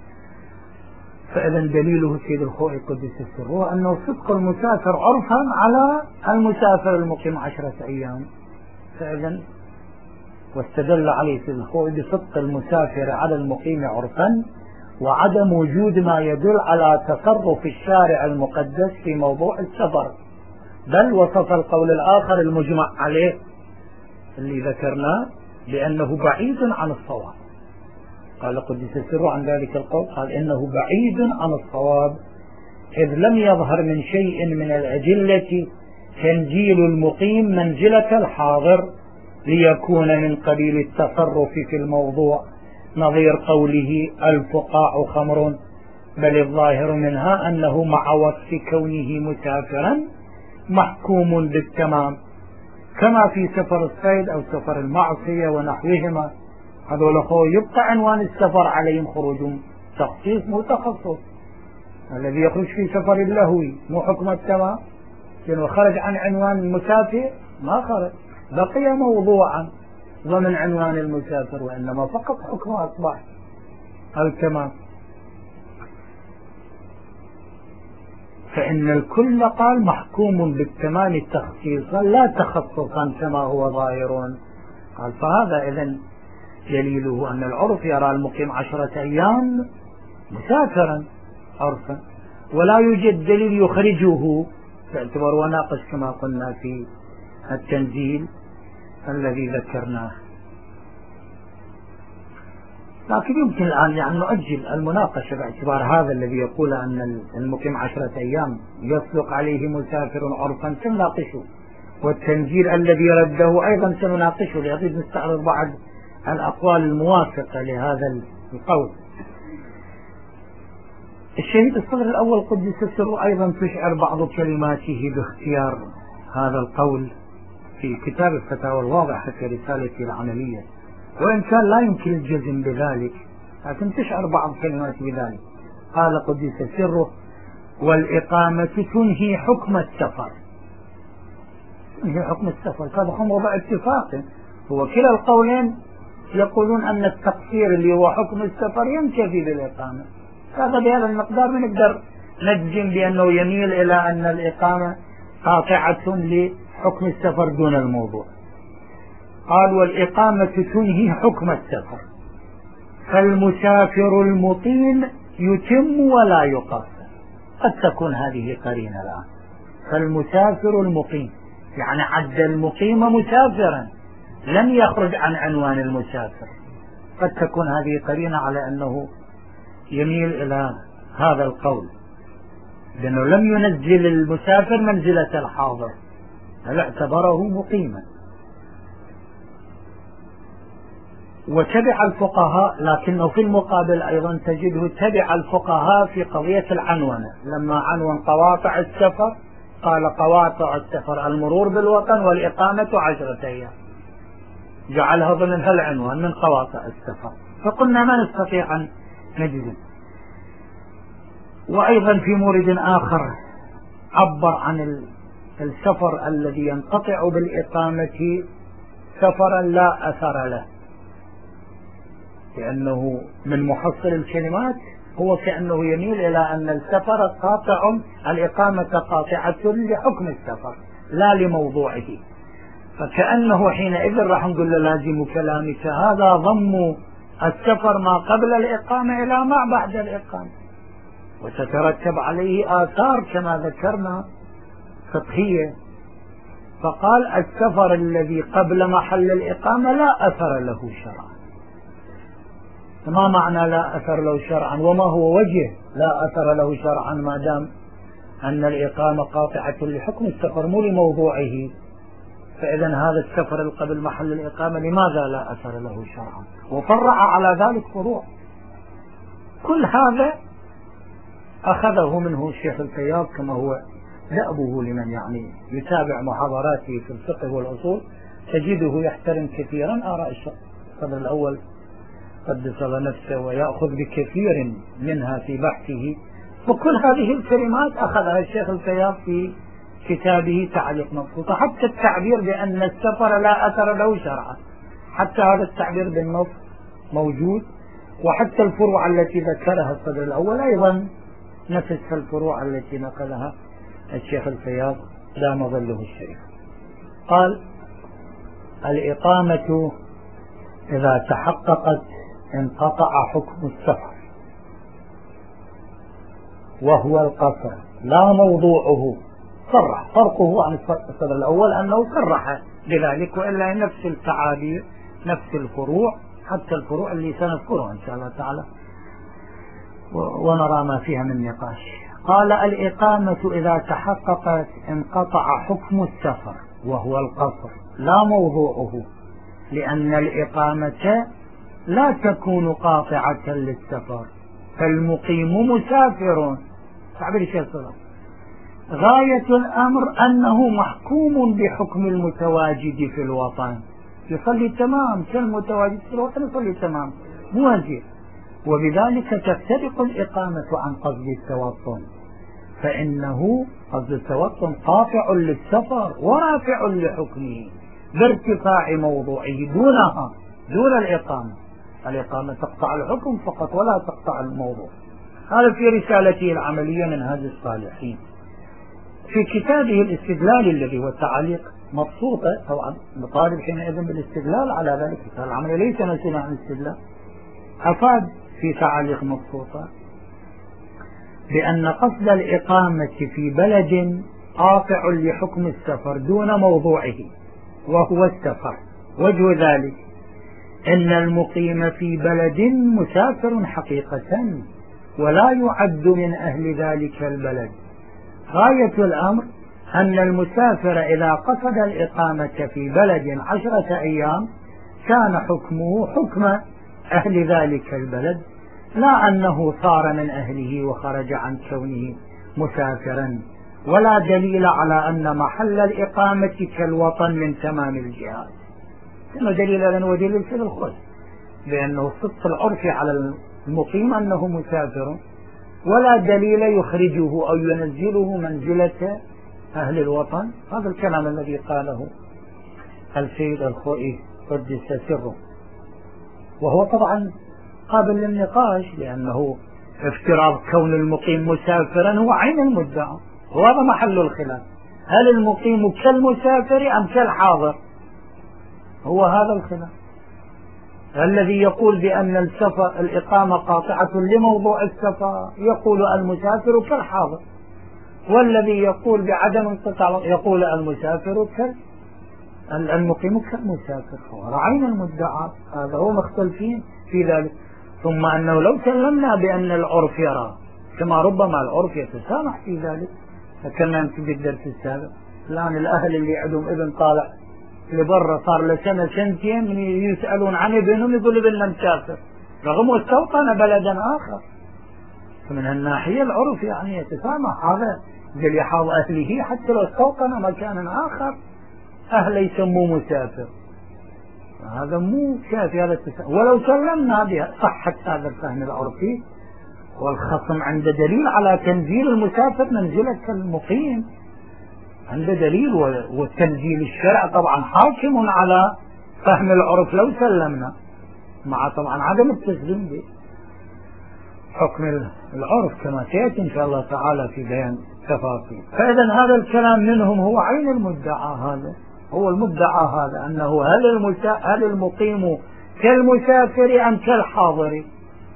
فإذا دليله سيد الخوئي قدس السر هو أنه صدق المسافر عرفا على المسافر المقيم عشرة أيام. فإذا واستدل عليه سيد الخوئي بصدق المسافر على المقيم عرفا، وعدم وجود ما يدل على تصرف الشارع المقدس في موضوع السفر، بل وصف القول الآخر المجمع عليه اللي ذكرناه بأنه بعيد عن الصواب. قال قدس السر عن ذلك القول، قال إنه بعيد عن الصواب، إذ لم يظهر من شيء من الأدلة تنزيل المقيم منزلة الحاضر ليكون من قبيل التصرف في الموضوع، نظير قوله الفقاع خمر، بل الظاهر منها أنه مع وصف كونه مسافرا محكوم بالتمام، كما في سفر الصيد أو سفر المعصية ونحوهما. هذول هو يبقى عنوان السفر عليهم خروج تخصيص مو تخصص. الذي يخرج في سفر اللهوي مو حكم التمام، لأنه خرج عن عنوان المسافر ما خرج، بقي موضوعا ضمن عنوان المسافر، وإنما فقط حكم أصبح التمام. فإن الكل قال محكوم بالتمام تخصيصا لا تخصصا كما هو ظاهر. قال فهذا إذن دليله أن العرف يرى المقيم عشرة أيام مسافرا عرفا، ولا يوجد دليل يخرجه، باعتبار وناقش كما قلنا في التنزيل الذي ذكرناه. لكن يمكن الآن يعني نؤجل المناقشة باعتبار هذا الذي يقول أن المقيم عشرة أيام يصدق عليه مسافر عرفا سنناقشه، والتنزيل الذي رده أيضا سنناقشه، لأجل نستعرض بعض الأقوال الموافقة لهذا القول. الشهيد الصدر الأول قدس السر أيضا تشعر بعض كلماته باختيار هذا القول في كتاب الفتاوى الواضحة في رسالته العملية، وإن كان لا يمكن الجزم بذلك لكن تشعر بعض كلماته بذلك. قال قدس سره والإقامة تنهي حكم السفر. تنهي حكم السفر هذا هو موضوع اتفاق، هو كلا القولين يقولون أن التقصير اللي هو حكم السفر ينتفي بالإقامة. هذا بهذا المقدار بنقدر نجزم بأنه يميل إلى أن الإقامة قاطعة لحكم السفر دون الموضوع. قال والإقامة تنهي حكم السفر، فالمسافر المقيم يتم ولا يقصر. قد تكون هذه قرينة الآن، فالمسافر المقيم يعني عد المقيم مسافرا لم يخرج عن عنوان المسافر، قد تكون هذه قرينة على أنه يميل إلى هذا القول، لأنه لم ينزل المسافر منزلة الحاضر بل اعتبره مقيما. وتبع الفقهاء، لكنه في المقابل أيضا تجده تبع الفقهاء في قضية العنونة، لما عنون قواطع السفر قال قواطع السفر المرور بالوطن والإقامة عشرة أيام، جعلها ضمن هالعنوان من قواطع السفر، فقلنا ما نستطيع أن نجزم. وأيضا في مورد آخر عبر عن السفر الذي ينقطع بالإقامة سفرا لا أثر له، لأنه من محصل الكلمات هو كأنه يميل إلى أن السفر قاطع، الإقامة قاطعة لحكم السفر لا لموضوعه، فكأنه حينئذ راح نقول له لازم كلامك هذا ضم السفر ما قبل الإقامة إلى ما بعد الإقامة، وسترتب عليه آثار كما ذكرنا فقهية، فقال السفر الذي قبل محل الإقامة لا أثر له شرعا. ما معنى لا أثر له شرعا؟ وما هو وجه لا أثر له شرعا ما دام أن الإقامة قاطعة لحكم السفر مو لموضوعه؟ فإذا هذا السفر اللي قبل محل الإقامة لماذا لا أثر له شرعا؟ وفرع على ذلك فروع. كل هذا أخذه منه الشيخ الفياض كما هو دأبه لمن يعني يتابع محاضراته في الفقه والأصول، تجده يحترم كثيرا آراء الصدر الأول قدس الله نفسه ويأخذ بكثير منها في بحثه. وكل هذه الكلمات أخذها الشيخ الفياض في كتابه تعليق مبسوطة، حتى التعبير بأن السفر لا أثر له شرعا، حتى هذا التعبير بالنص موجود. وحتى الفروع التي ذكرها الصدر الأول أيضا نفس الفروع التي نقلها الشيخ الفياض دام ظله الشريف. قال الإقامة إذا تحققت انقطع حكم السفر وهو القصر لا موضوعه. صرح فرقه عن الصدر الأول أنه صرح بذلك، وإلا نفس التعابير نفس الفروع، حتى الفروع اللي سنذكرها إن شاء الله تعالى ونرى ما فيها من نقاش. قال الإقامة إذا تحققت انقطع حكم السفر وهو القصر لا موضوعه، لأن الإقامة لا تكون قاطعة للسفر، فالمقيم مسافر. تعبير الشيخ صلى الله عليه وسلم غاية الأمر أنه محكوم بحكم المتواجد في الوطن، يصلي تمام كالمتواجد في الوطن، يصلي تمام موازي، وبذلك تفترق الإقامة عن قصد التوطن، فإنه قصد التوطن قاطع للسفر ورافع لحكمه بارتفاع موضوعه دونها دون الإقامة. الإقامة تقطع الحكم فقط ولا تقطع الموضوع. هذا في رسالته العملية منهاج الصالحين. في كتابه الاستدلال الذي هو التعليق مبسوطة، طبعا نطالب حينئذ بالاستدلال على ذلك، العملية ليس مسؤول عن الاستدلال. أفاد في تعليق مبسوطة بأن قصد الإقامة في بلد قاطع لحكم السفر دون موضوعه وهو السفر. وجه ذلك أن المقيم في بلد مسافر حقيقة ولا يعد من أهل ذلك البلد. غاية الأمر أن المسافر إذا قصد الإقامة في بلد عشرة أيام كان حكمه حكم أهل ذلك البلد، لا أنه صار من أهله وخرج عن كونه مسافرا، ولا دليل على أن محل الإقامة كالوطن من تمام الجهات. إنه دليل لنا ودليل في الخلق بأنه الصدق العرفي على المقيم أنه مسافر، ولا دليل يخرجه أو ينزله منزلة أهل الوطن. هذا الكلام الذي قاله السيد الخوئي قدس سره، وهو طبعا قابل للنقاش، لأنه افتراض كون المقيم مسافرا هو عين المدعى، وهذا محل الخلاف. هل المقيم كالمسافر أم كالحاضر؟ هو هذا الخلاف. الذي يقول بأن السفر الإقامة قاطعة لموضوع السفر يقول المسافر كالحاضر، والذي يقول بعدم انقطاع يقول المسافر كال المقيم كالمسافر. هو عين المدعى، هذا هو مختلفين في ذلك. ثم أنه لو سلمنا بأن العرف يرى، كما ربما العرف يتسامح في ذلك، فكنا نمشي بالدرس السابق الآن الأهل اللي عندهم ابن طالع لبرا صار له سنة سنتين يسألون عن ابنهم يقول ابننا مسافر رغم استوطن بلدا آخر. فمن الناحية العرف يعني يتسامح هذا بلحاظ أهله، حتى لو استوطن مكان آخر أهل يسموه مسافر، هذا مو كافي هذا التسامح. ولو سلمنا بها صحة هذا الفهم العرفي، والخصم عند دليل على تنزيل المسافر منزلة المقيم، عنده دليل، والتنزيل الشرع طبعا حاكم على فهم العرف لو سلمنا، مع طبعا عدم التسليم بحكم العرف كما سيأتي إن شاء الله تعالى في بيان تفاصيل. فإذا هذا الكلام منهم هو عين المدعى، هذا هو المدعى هذا أنه هل, المسا... هل المقيم كالمسافر أم كالحاضر؟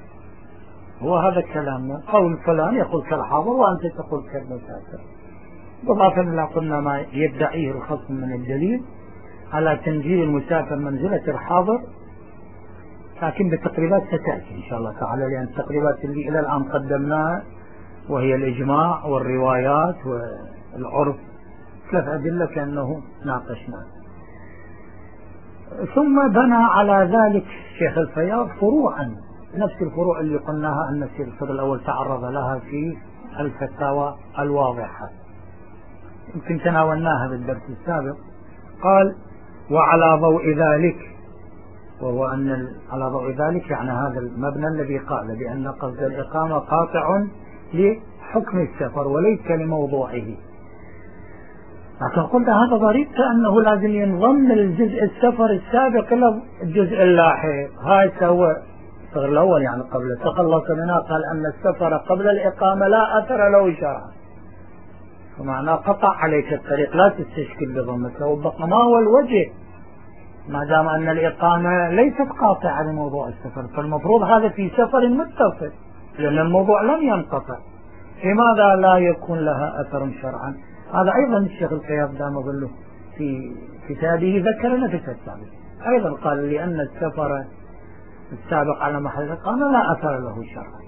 هو هذا كلامنا، قول فلان يقول كالحاضر وأنت تقول كالمسافر. إضافة إلى قلنا ما يدعيه الخصم من الدليل على تنزيل المسافر منزلة الحاضر، لكن بالتقريبات ستأتي إن شاء الله تعالى، لأن التقريبات اللي إلى الآن قدمناها وهي الإجماع والروايات والعرف ثلاث أدلة كأنه ناقشنا. ثم بنى على ذلك شيخ الفياض فروعا، نفس الفروع اللي قلناها أن الشيخ الفضل الأول تعرض لها في الفتاوى الواضحة، يمكن تناولناها بالدرس السابق. قال وعلى ضوء ذلك، وهو أن على ضوء ذلك يعني هذا المبنى الذي قال بأن قصد الإقامة قاطع لحكم السفر وليس لموضوعه، لكن قلنا هذا ضريب كأنه لازم ينضم الجزء السفر السابق إلى الجزء اللاحق. هاي سوى الصغر الأول يعني قبل تخلص منها، قال أن السفر قبل الإقامة لا أثر له شرعا، فمعناه قطع عليك الطريق، لا تستشكل بضمته. وبقى ما هو الوجه ما دام أن الإقامة ليست قاطعة لموضوع السفر، فالمفروض هذا في سفر متصل لأن الموضوع لم ينقطع، لماذا لا يكون لها أثر شرعا؟ هذا أيضا الشيخ الفياض دام ظله في كتابه ذكر نفس السابق، أيضا قال لأن السفر السابق على محل الإقامة لا أثر له شرعا.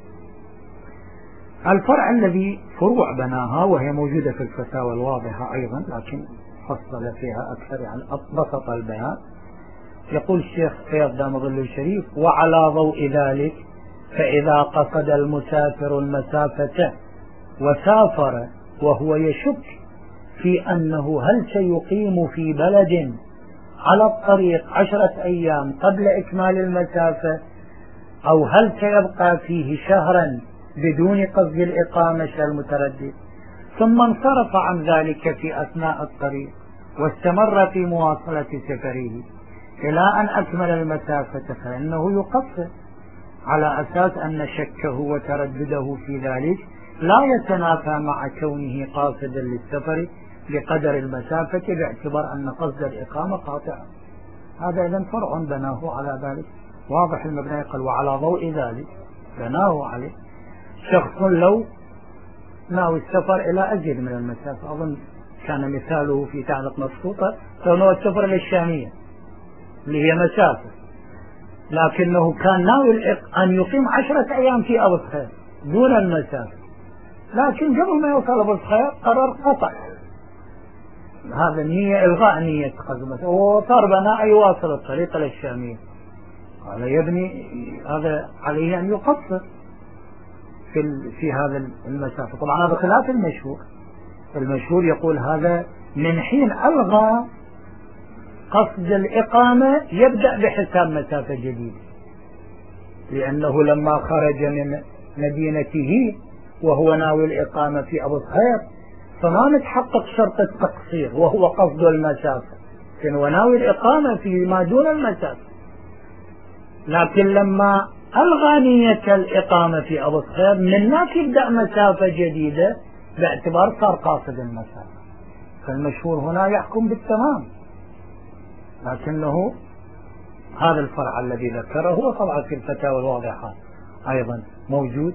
الفرع الذي فروع بناها وهي موجودة في الفتاوى الواضحة أيضا، لكن فصل فيها أكثر يعني بسط البيان. يقول الشيخ فياض دام ظله الشريف وعلى ضوء ذلك فإذا قصد المسافر المسافة وسافر وهو يشك في أنه هل سيقيم في بلد على الطريق عشرة أيام قبل إكمال المسافة أو هل سيبقى فيه شهرا بدون قصد الإقامة المتردد، ثم انصرف عن ذلك في أثناء الطريق واستمر في مواصلة سفره إلى أن أكمل المسافة، فإنه يقصر على أساس أن شكه وتردده في ذلك لا يتنافى مع كونه قاصدا للسفر بقدر المسافة باعتبار أن قصد الإقامة قاطع. هذا إذن فرع بناه على ذلك، واضح المبنى. قال وعلى ضوء ذلك بناه عليه. شخص لو ناوي السفر إلى أزيد من المسافة، أظن كان مثاله في تعليق مسقوطة لو نوى السفر إلى الشامية اللي هي مسافة، لكنه كان ناوي أن يقيم عشرة أيام في أبو صخير دون المسافة، لكن قبل ما يوصل أبو صخير قرر قطع هذا النية، إلغاء نية قصد، وصار بناء يواصل الطريق إلى الشامية. قال يبني هذا عليه أن يقصر في في هذا المسافة. طبعا هذا خلاف المشهور، المشهور يقول هذا من حين ألغى قصد الإقامة يبدأ بحساب مسافة جديدة، لأنه لما خرج من مدينته وهو ناوي الإقامة في أبو صخير فما متحقق شرط التقصير وهو قصد المسافة، كان هو ناوي الإقامة في ما دون المسافة، لكن لما ألغى نية الإقامة في أبو صخير من هناك يبدأ مسافة جديدة باعتبار صار قاصد المسافة. فالمشهور هنا يحكم بالتمام، لكنه هذا الفرع الذي ذكره هو طبعا في الفتاوى الواضحة أيضا موجود.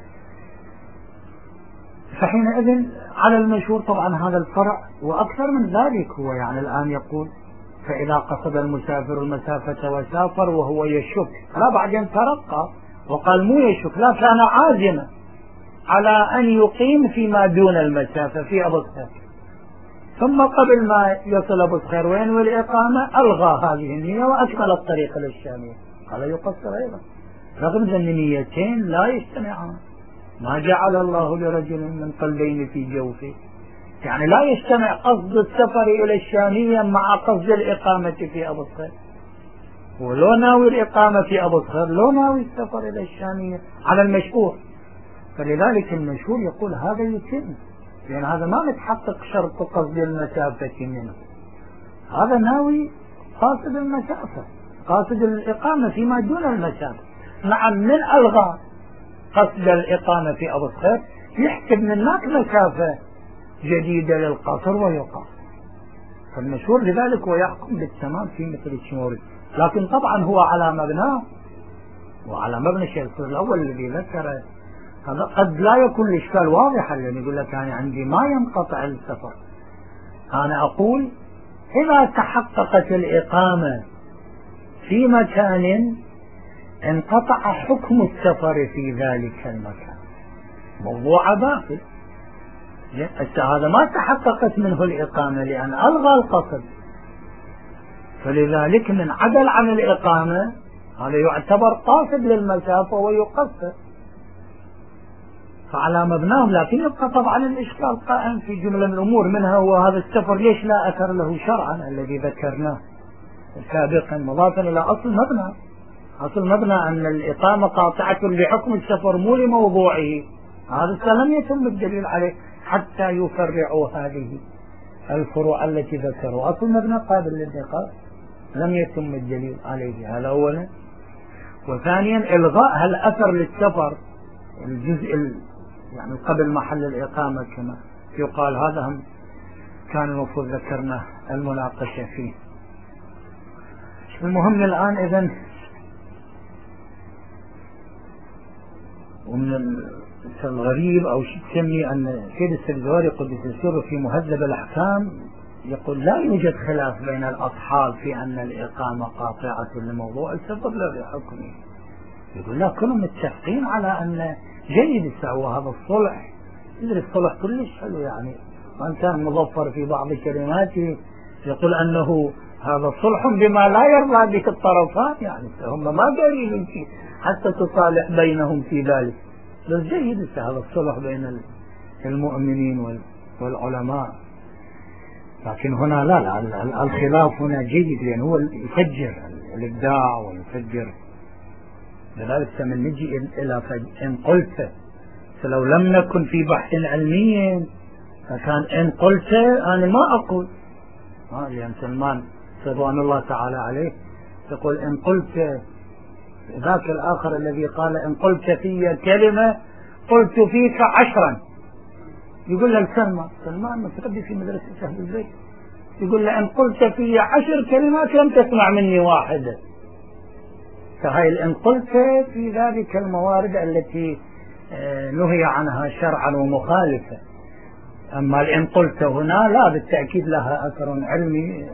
فحينئذ على المشهور طبعا هذا الفرع وأكثر من ذلك، هو يعني الآن يقول فإذا قصد المسافر المسافة وسافر وهو يشك، لا بعدين ترقى وقال مو يشك، لا كان عازما على أن يقيم فيما دون المسافة في أبو صخير، ثم قبل ما يصل أبو صخير وينوي الإقامة ألغى هذه النية وأكمل الطريق للشامية، قال يقصر أيضا، رغم أن النيتين لا يجتمعان، ما جعل الله لرجل من قلبين في جوفه، يعني لا يجتمع قصد السفر إلى الشامية مع قصد الإقامة في أبو صخير، ولو ناوي الإقامة في أبو صخير لو ناوي السفر إلى الشامية على المشهور. فلذلك المشهور يقول هذا يتم، لأن هذا ما متحقق شرط قصد المسافة منه، هذا ناوي قاصد المسافة قاصد الإقامة فيما دون المسافة. نعم من ألغى قصد الإقامة في أبو صخير يحسب من هناك مسافة جديدة للقصر ويقام. فالمشهور لذلك ويحكم بالتمام في مثل الشموري، لكن طبعا هو على مبناه وعلى مبنى الشيخ الأول الذي ذكر هذا قد لا يكون الإشكال واضحا، لأن يقول لك أنا عندي ما ينقطع السفر. أنا أقول إذا تحققت الإقامة في مكان انقطع حكم السفر في ذلك المكان، موضوع باطل. هذا ما تحققت منه الإقامة لأن ألغى القصد، فلذلك من عدل عن الإقامة هذا يعتبر قاصد للمسافة ويقصر، فعلى مبناهم. لكن يبقى طبعا الإشكال قائم في جملة من الأمور، منها هو هذا السفر ليش لا أثر له شرعا الذي ذكرناه سابقا مضافا إلى أصل مبنى. أصل مبنى أن الإقامة قاطعة لحكم السفر مو لموضوعه، هذا لم يتم الدليل عليه حتى يفرعوا هذه الفروع التي ذكروا. أصل مبنى قابل للنقاش لم يتم الدليل عليه، هذا أولا. وثانيا إلغاء الأثر للسفر الجزء يعني قبل محل الإقامة كما يقال، هذا هم كان المفروض ذكرنا المناقشة فيه. المهم الآن إذن ومن الغريب أو شيء تسمي أن سيد السبزواري قدس سره في مهذب الأحكام يقول لا يوجد خلاف بين الأصحاب في أن الإقامة قاطعة لموضوع السفر لا لحكمه. يقول لا، كلهم متفقين على أن جيد يسوى هذا الصلح، يدري الصلح كلش حلو يعني، وأن كان مظفر في بعض كلماته يقول أنه هذا صلح بما لا يرضى به الطرفان، يعني هم ما قارين حتى تصالح بينهم في ذلك. بس جيد هذا الصلح بين المؤمنين والعلماء. لكن هنا لا, لا الخلاف هنا جيد، لأنه هو يفجر الإبداع ويفجر. لذلك من نجي إلى إن قلت، فلو لم نكن في بحث علمي فكان إن قلت أنا ما أقول، لأن سلمان رضوان الله تعالى عليه يقول إن قلت، ذاك الآخر الذي قال إن قلت في كلمة قلت فيك عشرا، يقول له سلمان سلمان متربي في مدرسة أهل البيت، يقول له إن قلت في عشر كلمات لم تسمع مني واحدة. فهي إن قلت في ذلك الموارد التي نهي عنها شرعا ومخالفة. أما إن قلت هنا لا، بالتأكيد لها أثر علمي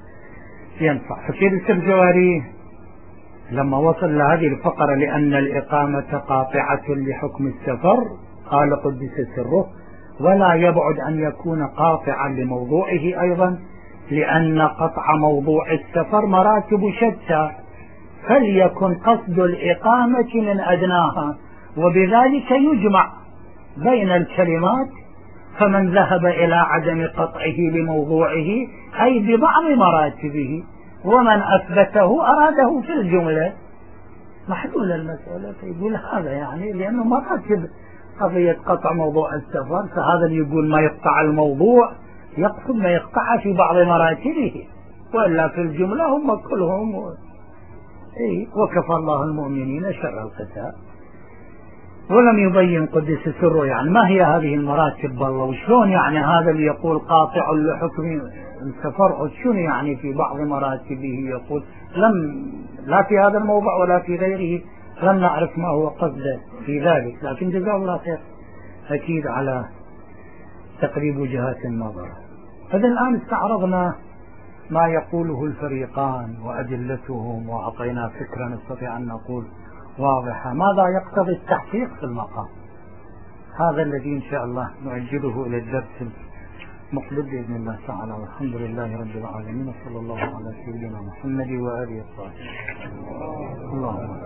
ينفع. فسيد السبزواري لما وصل لهذه الفقرة لأن الإقامة قاطعة لحكم السفر قال قدس سره ولا يبعد أن يكون قاطعا لموضوعه أيضا، لأن قطع موضوع السفر مراتب شتى، فليكن قصد الإقامة من أدناها، وبذلك يجمع بين الكلمات. فمن ذهب إلى عدم قطعه لموضوعه أي ببعض مراتبه، ومن أثبته أراده في الجملة، محلول المسألة. يقول هذا يعني لأنه مراتب قضية قطع موضوع السفر، فهذا يقول ما يقطع الموضوع يقصد ما يقطع في بعض مراتبه، وإلا في الجملة هم كلهم و... إيه وكفى الله المؤمنين شر القتال. ولم يبين قدس سره يعني ما هي هذه المراتب والله، وشلون يعني هذا اللي يقول قاطع لحكم السفر شنو يعني في بعض مراتبه. يقول لم لا في هذا الموضع ولا في غيره لم نعرف ما هو قصده في ذلك، لكن جزاه الله خير أكيد على تقريب وجهات النظر. فإذا الآن استعرضنا ما يقوله الفريقان وأدلتهم، وأعطينا فكرة نستطيع أن نقول واضحة ماذا يقتضي التحقيق في المقام. هذا الذي إن شاء الله نعجله إلى الدرس المقبل بإذن الله تعالى، والحمد لله رب العالمين، وصلى الله على سيدنا محمد وآله وصحبه. اللهم